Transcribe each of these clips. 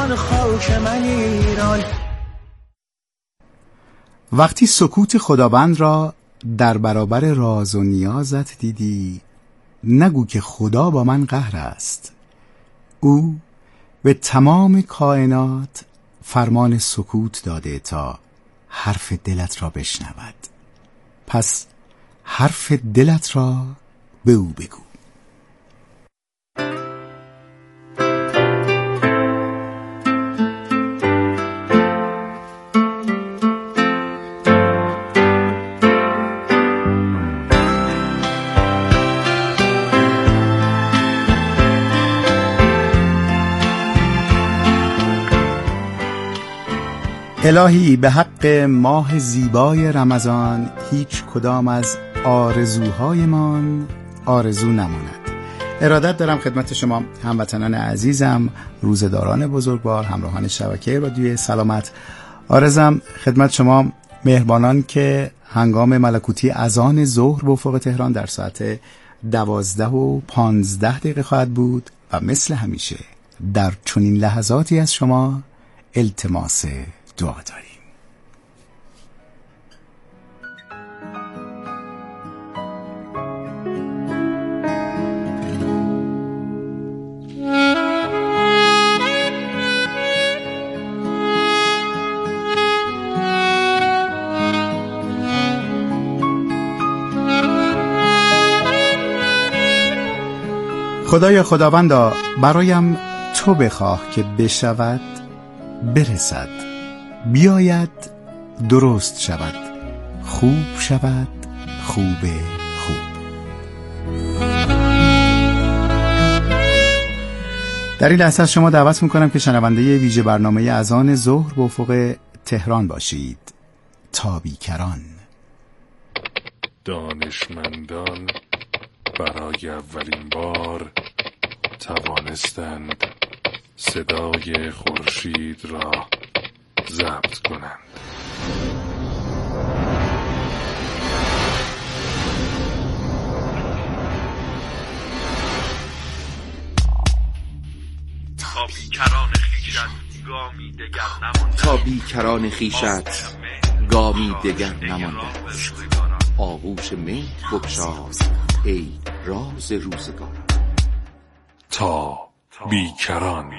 ایران خاک من ایران. وقتی سکوت خداوند را در برابر راز و نیازت دیدی، نگو که خدا با من قهر است. او به تمام کائنات فرمان سکوت داده تا حرف دلت را بشنود. پس حرف دلت را به او بگو. الهی به حق ماه زیبای رمضان هیچ کدام از آرزوهایمان آرزو نماند. ارادت دارم خدمت شما هموطنان عزیزم، روزداران بزرگوار، همراهان شبکه رادیوی سلامت. عرضم خدمت شما مهربانان که هنگام ملکوتی اذان ظهر به افق تهران در ساعت 12:15 خواهد بود و مثل همیشه در چنین لحظاتی از شما التماس دعا داریم. خدایا خداوندا، برایم تو بخواه که بشود برسد، بیاید درست شود، خوب شود خوب خوب. در این لحظه شما دعوت میکنم که شنونده ویژه برنامه اذان ظهر به افق تهران باشید. تا بیکران. دانشمندان برای اولین بار توانستند صدای خورشید را ضبط کنند. تا بیکران خویشت گامی دگر نمانده است. آغوش مهر بگشاز ای راز روزگار. تا بیکران.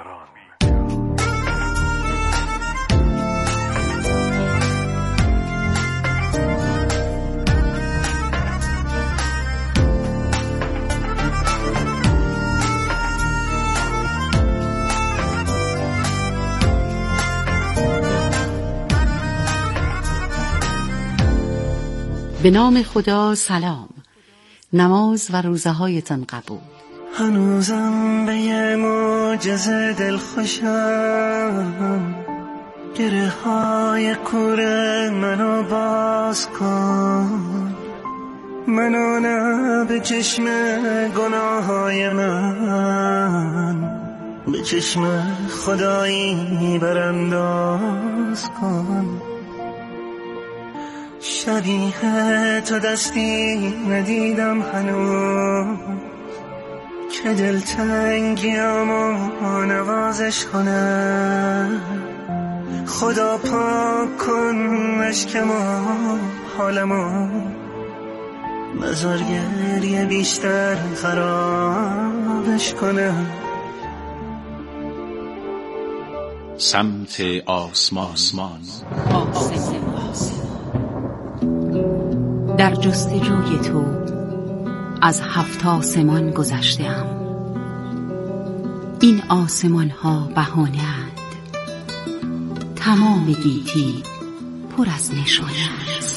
به نام خدا. سلام. نماز و روزه هایتان قبول. هنوزم به یه معجزه دل خوشم، گره های کوره منو باز کن، منو نه به چشم گناه های من، به چشم خدایی برانداز کن. شبیه تو دستی ندیدم هنوز که دلتنگیامو نوازش کنه. خدا پاک کن اشکمو حالمو، بذار گریه بیشتر خرابش کنه. سمت آسمان. در جستجوی تو از 7 آسمان گذشته‌ام. این آسمان ها بهانه‌اند، تمام گیتی پر از نشانه است.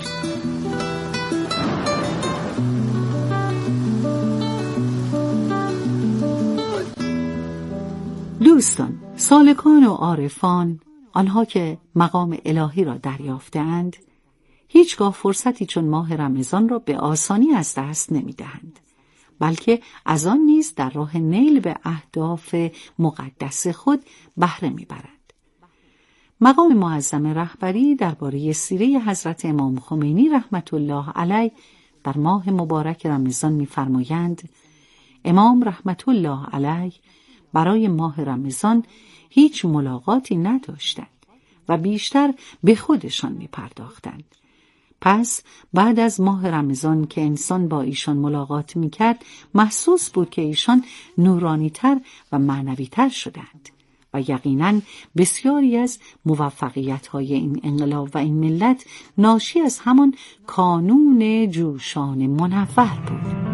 دوستان، سالکان و عارفان، آنها که مقام الهی را دریافته‌اند، هیچگاه فرصتی چون ماه رمضان را به آسانی از دست نمی‌دهند، بلکه از آن نیز در راه نیل به اهداف مقدس خود بهره می‌برند. مقام معظم رهبری درباره سیره حضرت امام خمینی رحمت الله علیه در ماه مبارک رمضان می‌فرمایند: امام رحمت الله علیه برای ماه رمضان هیچ ملاقاتی نداشتند و بیشتر به خودشان می پرداختند. پس بعد از ماه رمضان که انسان با ایشان ملاقات می کرد، محسوس بود که ایشان نورانی‌تر و معنوی‌تر شدند و یقیناً بسیاری از موفقیت‌های این انقلاب و این ملت ناشی از همان کانون جوشان منور بود.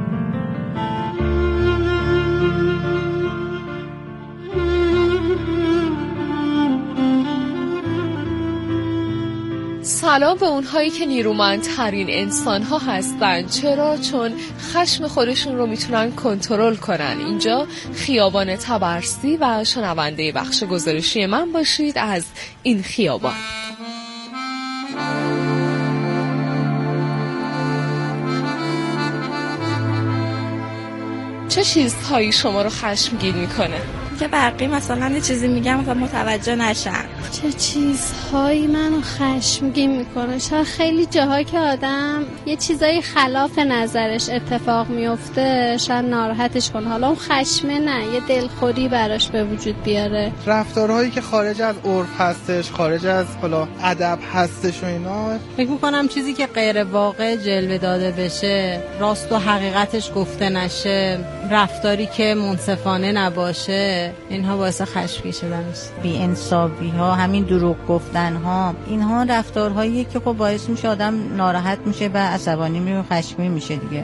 سلام به اونهایی که نیرومندترین انسان‌ها هستن. چرا؟ چون خشم خودشون رو میتونن کنترل کنن. اینجا خیابان طبرسی و شنونده بخش گزارشی من باشید از این خیابان. چه چیزهایی شما رو خشمگین میکنه؟ که برقی مثلا یه چیزی میگم مثلا متوجه نشن. چه چیزهایی منو خشمگین میکنه؟ شاید خیلی جاها که آدم یه چیزایی خلاف نظرش اتفاق میفته شاید ناراحتش کنه، حالا اون خشمه نه، یه دلخوری براش به وجود بیاره. رفتارهایی که خارج از عرف هستش، خارج از حالا ادب هستش و اینا. فکر میکنم چیزی که غیر واقع جلوه داده بشه، راست و حقیقتش گفته نشه، رفتاری که منصفانه نباشه، اینها باعث خشمگین شدن است. بی انصافی ها، همین دروغ گفتن ها، اینها رفتارهایی که خب باعث میشه آدم ناراحت میشه و عصبانی میشه و خشمگین میشه دیگه.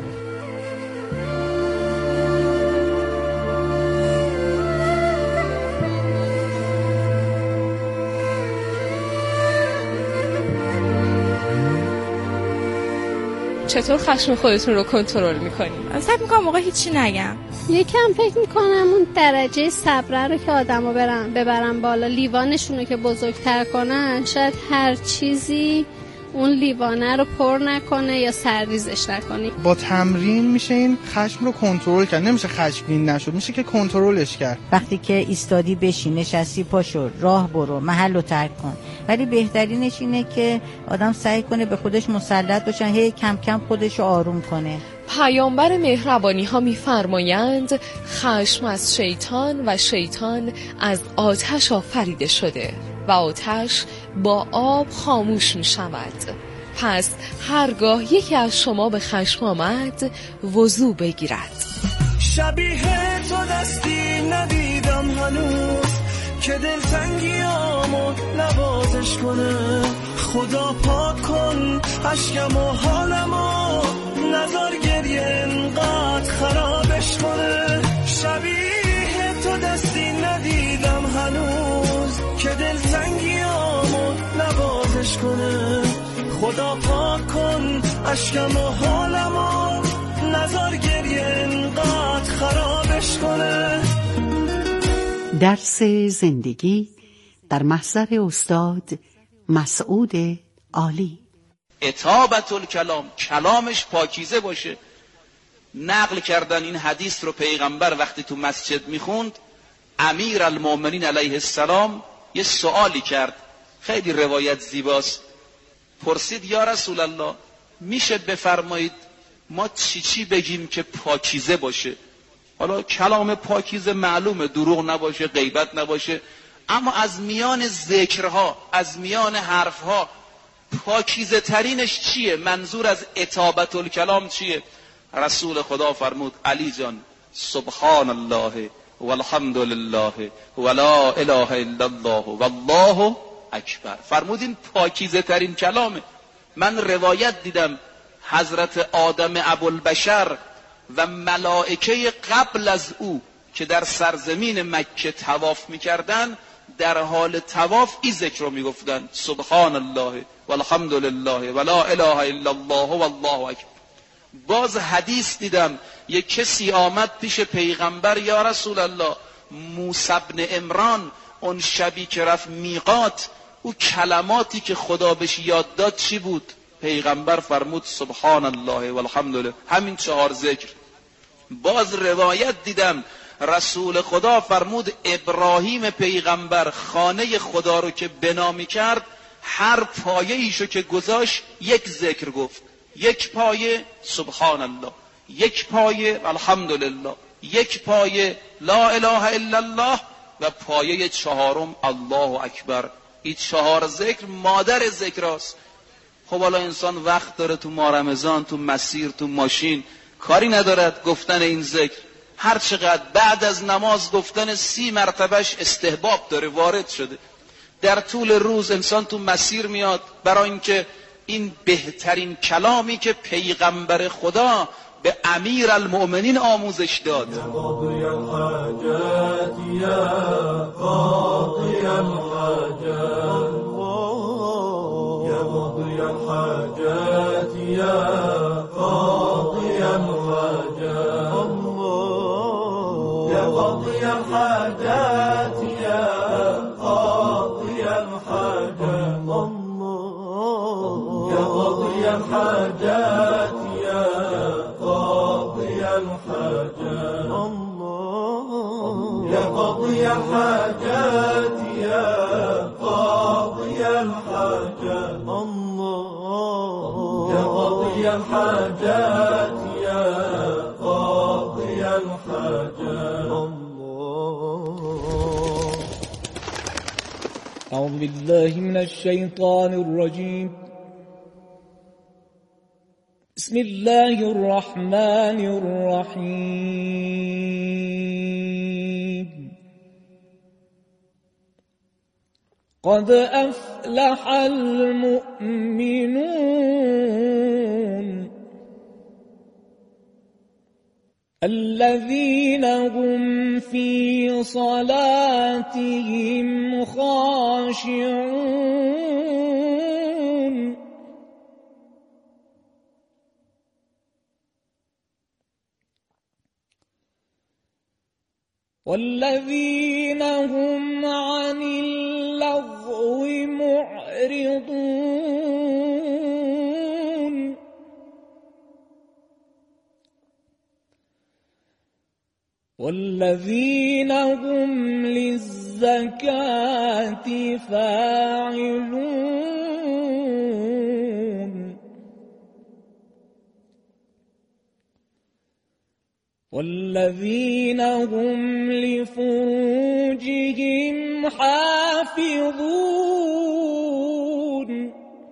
چطور خشم خودتون رو کنترل میکنی؟ فکر میکنم موقع هیچی نگم. یکم فکر میکنم اون درجه صبر رو که آدمو ببرن بالا، لیوانشون رو که بزرگتر کنن، شاید هر چیزی اون لیوانه رو پر نکنه یا سرریزش نکنه. با تمرین میشه این خشم رو کنترل کرد. نمیشه خشمگین نشد، میشه که کنترلش کرد. وقتی که ایستادی بشین، نشستی پاشو، راه برو، محل رو ترک کن. ولی بهترینش اینه که آدم سعی کنه به خودش مسلط باشه، هی کم کم خودش رو آروم کنه. پیامبر مهربانی ها می‌فرمایند خشم از شیطان و شیطان از آتش آفریده شده و آتش با آب خاموش می شود. پس هرگاه یکی از شما به خشم آمد وضو بگیرد. شبیه تو دستی ندیدم هنوز که دلتنگیامو نوازش کنه. خدا پاک کن عشقم و حالمو، نذار گریه انقدر خرابش کنه. شبیه تو دستی ندیدم هنوز که دلتنگیامو نوازش کنه. خدا پاک کن عشقم و حالمو، نذار گریه انقدر خرابش کنه. درس زندگی در محضر استاد مسعود عالی. اطابت الکلام، کلامش پاکیزه باشه. نقل کردن این حدیث رو پیغمبر وقتی تو مسجد میخوند، امیر المؤمنین علیه السلام یه سوالی کرد، خیلی روایت زیباست. پرسید یا رسول الله میشه بفرمایید ما چی بگیم که پاکیزه باشه؟ حالا کلام پاکیزه معلومه دروغ نباشه، غیبت نباشه، اما از میان ذکرها، از میان حرفها پاکیزه ترینش چیه؟ منظور از اطابت الکلام چیه؟ رسول خدا فرمود علی جان سبحان الله والحمد لله ولا اله الا الله والله اکبر. فرمودین پاکیزه ترین کلامه. من روایت دیدم حضرت آدم ابوالبشر و ملائکه قبل از او که در سرزمین مکه طواف میکردن، در حال طواف این ذکر رو میگفتن سبحان الله والحمد لله ولا اله الا الله والله اکبر. باز حدیث دیدم یک کسی آمد پیش پیغمبر، یا رسول الله موسی بن عمران اون شبی که رفت میقات، او کلماتی که خدا بهش یاد داد چی بود؟ پیغمبر فرمود سبحان الله والحمد لله، همین 4 ذکر. باز روایت دیدم رسول خدا فرمود ابراهیم پیغمبر خانه خدا رو که بنا می‌کرد، هر پایه ایشو که گذاشت یک ذکر گفت. یک پایه سبحان الله، یک پایه الحمدلله، یک پایه لا اله الا الله و پایه چهارم الله اکبر. این 4 ذکر مادر ذکر است. خب حالا انسان وقت داره تو ماه رمضان، تو مسیر، تو ماشین، کاری ندارد گفتن این ذکر. هر چقدر بعد از نماز گفتن 30 مرتبهش استحباب داره، وارد شده. در طول روز انسان تو مسیر میاد، برای اینکه این بهترین کلامی که پیغمبر خدا به امیر المؤمنین آموزش داد. یا قاضی الحاجات یا قاضی الحاجات، یا قاضی الحاجات یا قاضی الحاجات، یا قاضی الحاجات یا قاضی الحاجات، یا قاضی الحاجات یا قاضي الحاجات، يا قاضي الحاجات يا قاضي الحاجات، يا قاضي الحاجات يا قاضي الحاجات. أعوذ بالله من الشيطان الرجيم. بسم الله الرحمن الرحيم. قد أفلح المؤمنون الذين هم في صلاتهم خاشعون والذين هم عن اللغو معرضون والذين هم للزكاة فاعلون والذين هم لفروجهم حافظون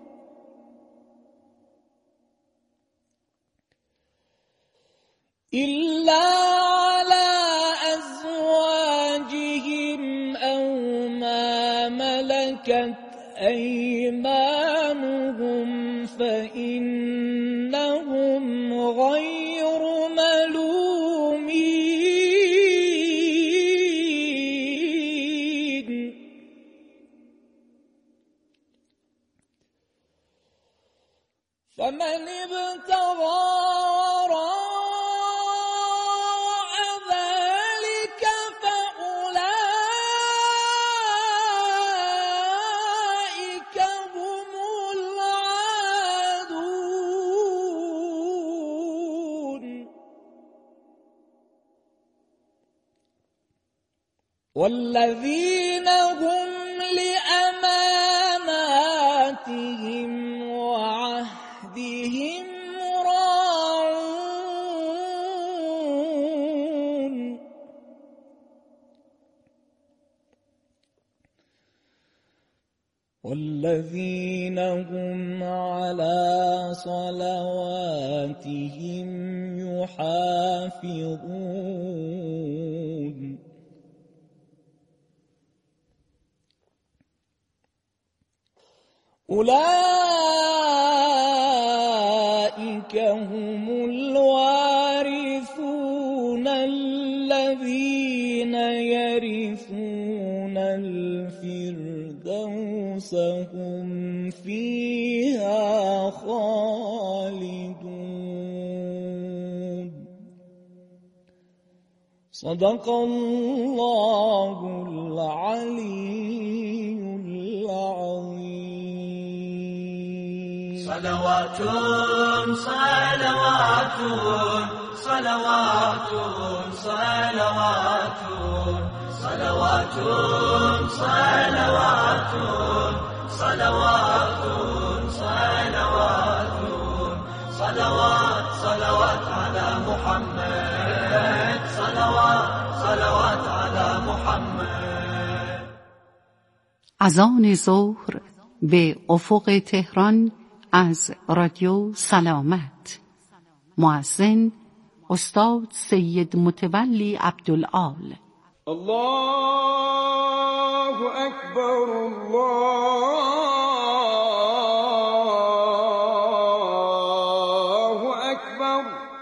إلا على أزواجهم أو ما ملكت أيمانهم فإنهم غير ملومين فمن ابتغى وراء ذلك فأولئك هم العادون والذين هم لأماناتهم وعهدهم راعون والذين هم على صلواتهم يحافظون أولئك هم الوارثون الذين يرثون الفردوس هم فيها خالدون صدق الله العلي العظيم. صلوات صلوات صلوات صلوات صلوات صلوات صلوات صلوات صلوات صلوات على محمد. اذان ظهر به افق تهران از رادیو سلامت. مؤذن استاد سید متولی عبدالعال. الله اکبر، الله اکبر.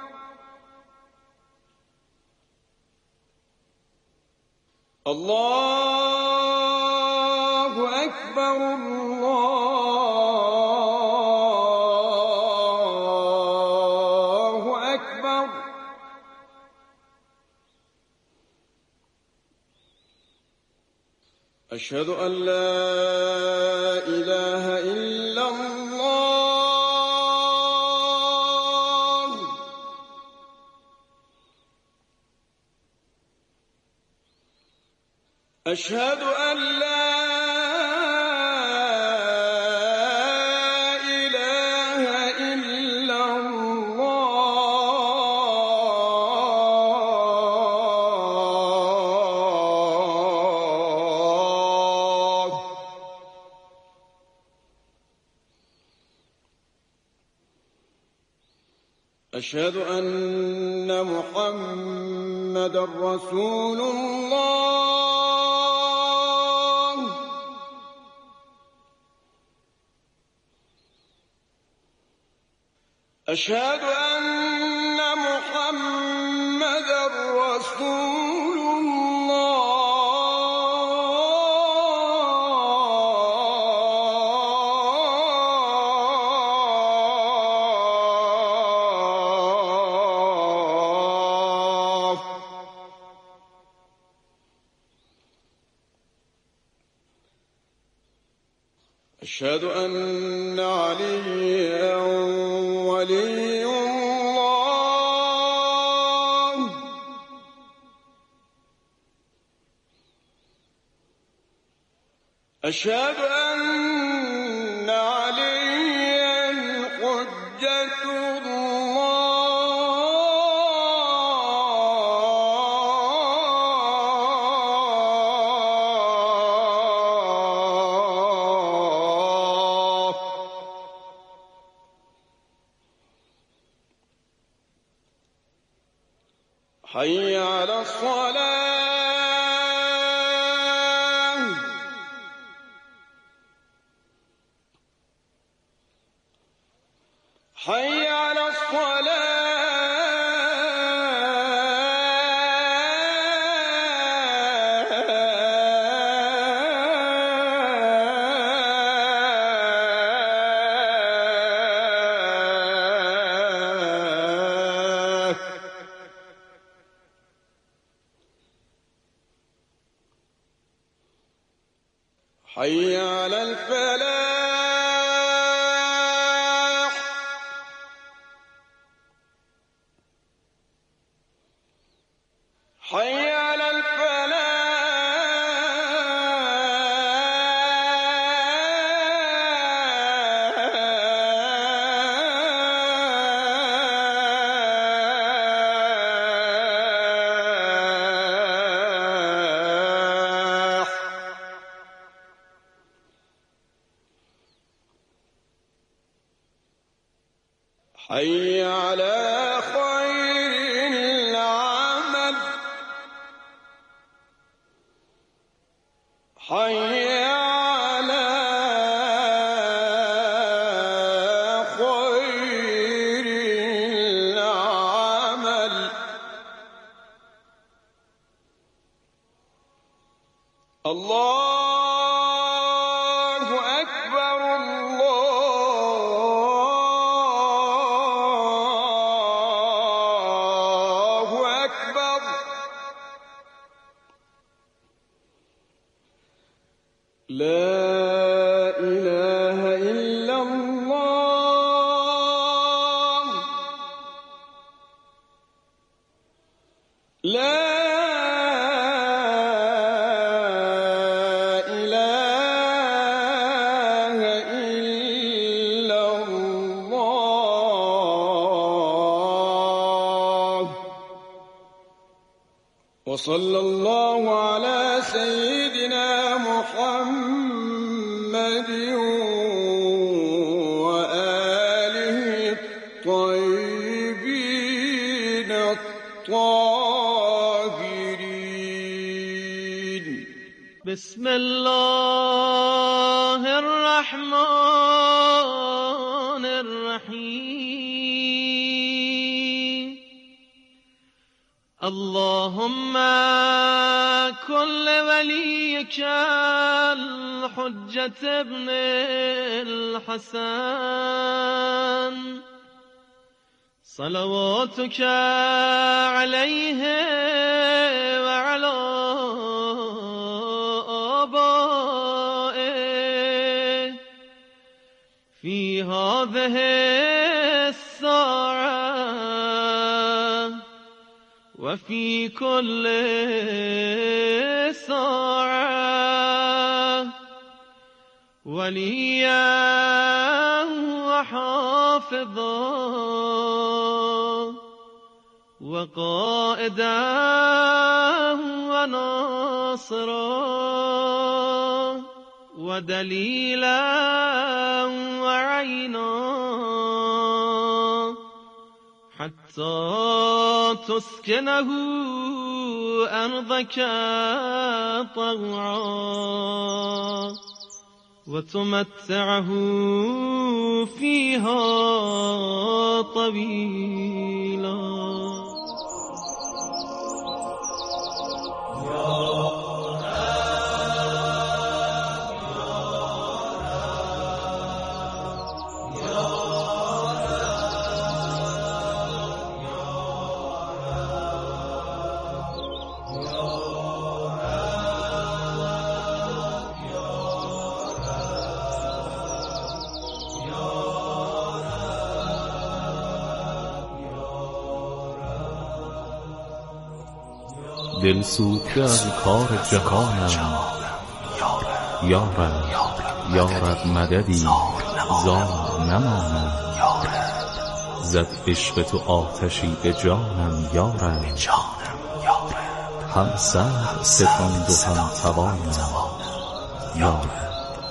الله اکبر، الله اکبر. اشهد ان لا اله الا الله. اشهد ان لا اله الا الله. اشهد ان محمد رسول الله. أشهد أن محمد رسول الله. أشهد أن عليا ولي الله. أشهد أن عليا حجة الله. حي على الصلاة. حي على الصلاة. حي على الفلاح. حي على الفلاح. حي على خير العمل. حي على خير العمل. الله أكبر، الله أكبر. لا إله إلا الله. لا إله إلا الله. وصلى الله على سيدنا محمد بسم الله الرحمن الرحیم اللهم كل وليك الحجة ابن الحسن صلواتك عليه وعلى آبائه في هذه الساعة وفي كل ساعة وليا وحافظا وقائدا وناصرا ودليلا وعينا حتى تسكنه أرضك طوعا وتمتعه فيها طويلا دل سوخته از کار جهانم یارب یارب مددی زار نمانم زد عشق تو آتشی به جانم یارب هم سر ستاند و هم توانم یارب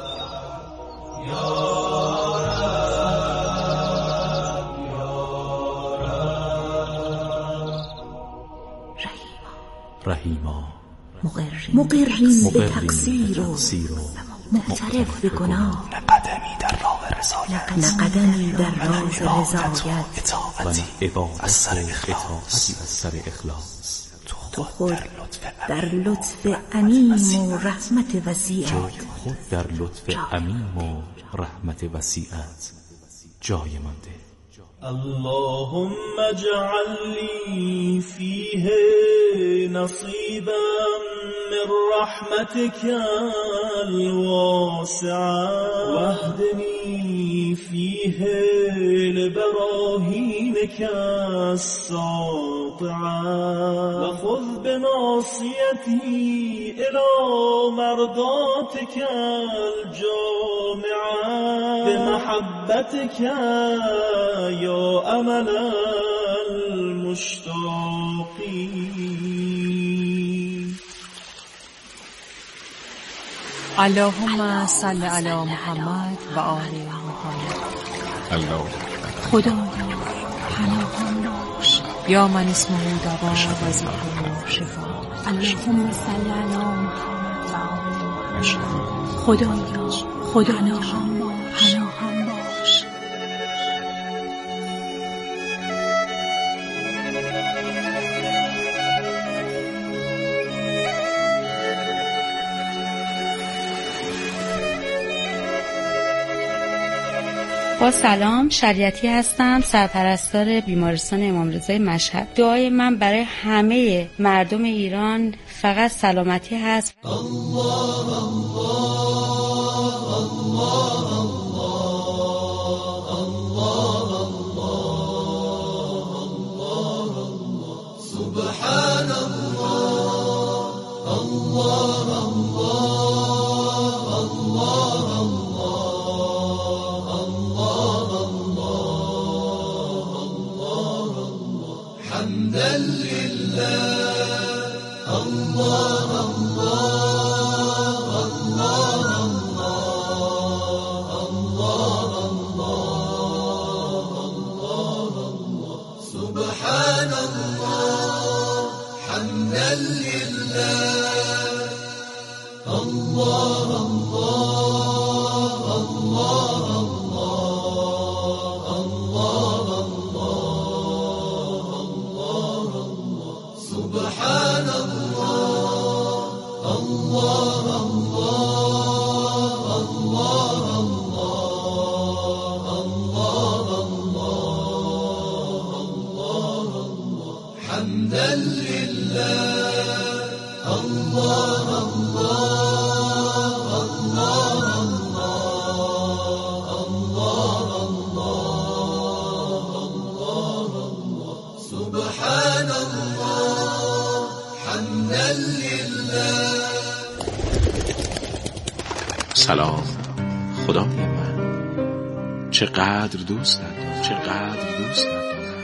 رحیما مقریم به تقصیر و معترف به گناه نه قدمی در راه رضایت و نه عبادت از سر اخلاص تو خود در لطف عمیم و رحمت وسیعت جای مانده اللهم اجعل لي فيه نصيبا من رحمتك الواسعة واهدني فيه لبراهينك الساطعة وخذ بناصيتي إلى مرضاتك الجامعة بمحبتك يا أمل المشتاقين اللهم صل على محمد و آل محمد. خدایا پناهم باش یا من اسمه دوا و ذکره شفا. اللهم صل علی محمد و آل محمد. خدایا پناهم باش با سلام، شریعتی هستم، سرپرستار بیمارستان امام رضای مشهد. دعای من برای همه مردم ایران فقط سلامتی هست. الله سبحان حمدا لله الله الله الله الله سلام خدای من، چقدر دوستت دارم، چقدر دوستت دارم.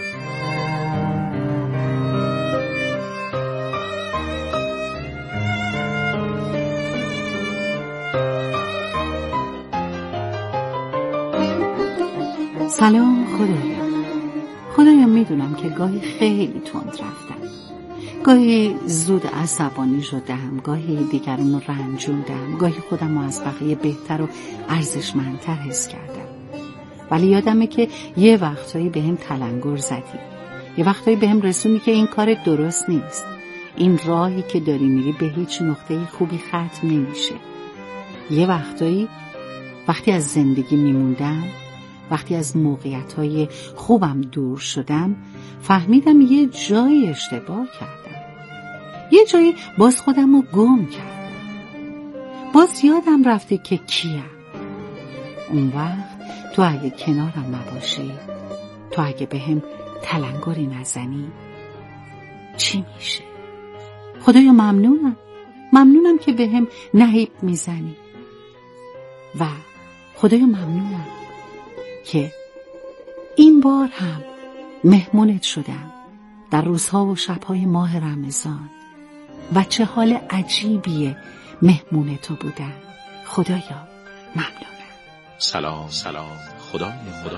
سلام خدایا میدونم که گاهی خیلی تند رفتم، گاهی زود عصبانی شدم، گاهی دیگران رو رنجوندم، گاهی خودم رو از بقیه بهتر و ارزشمندتر حس کردم. ولی یادمه که یه وقتایی به هم تلنگر زدی، یه وقتایی به هم رسونی که این کار درست نیست، این راهی که داری میری به هیچ نقطه خوبی ختم نمیشه. یه وقتی از زندگی میموندم، وقتی از موقعیت‌های خوبم دور شدم، فهمیدم یه جایی اشتباه کردم، یه جایی باز خودم رو گم کردم، باز یادم رفته که کیم. اون وقت تو اگه کنارم نباشی، تو اگه به هم تلنگری نزنی، چی میشه؟ خدایا ممنونم که به هم نهیب میزنی و خدایا ممنونم که این بار هم مهمونت شدم در روزها و شبهای ماه رمضان و چه حال عجیبیه مهمون تو بودن. خدایا ممنونم. سلام خدای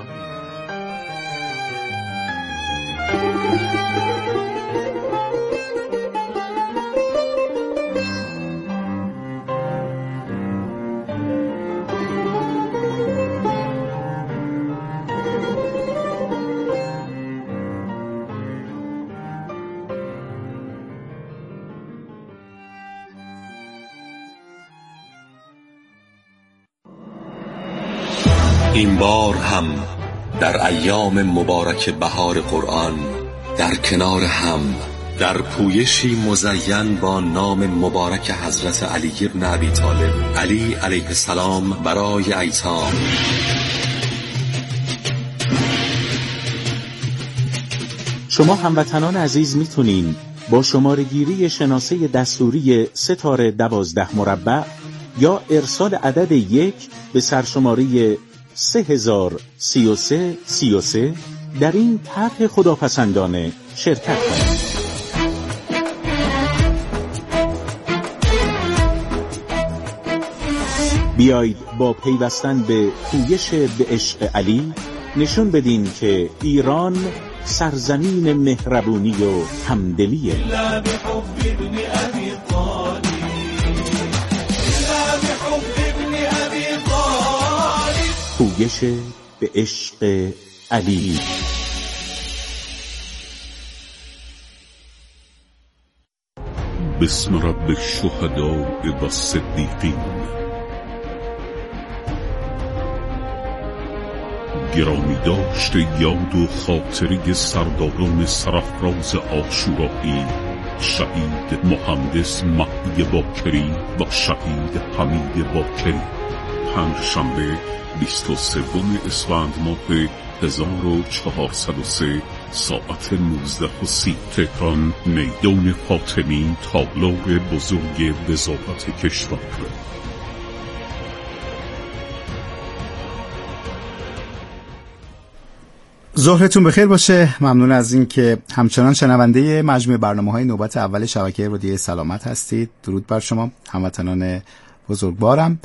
این بار هم در ایام مبارک بهار قرآن در کنار هم در پویشی مزین با نام مبارک حضرت علی ابن ابی طالب علی علیه السلام برای ایتام شما هموطنان عزیز میتونین با شماره گیری شناسه دستوری 3-12 یا ارسال عدد 1 به سرشماره 3033 در این طرح خداپسندانه شرکت کنید. بیایید با پیوستن به پویش به عشق علی نشون بدین که ایران سرزمین مهربونی و همدلیه. پویش به عشق علی. بسم رب الشهداء و الصدیقین. گرامی داشت یاد و خاطره سرداران سرافراز عاشورایی، شهید مهندس مهدی باکری و شهید حمید باکری. پنجشنبه 23 اسفند ماه 1403 ساعت 19:30 تهران، میدان فاطمی، تالار بزرگ وزارت کشور. ظهرتون بخیر باشه. ممنون از این که همچنان شنونده مجموعه برنامه‌های نوبت اول شبکه رادیو سلامت هستید. درود بر شما هموطنان بزرگوارم.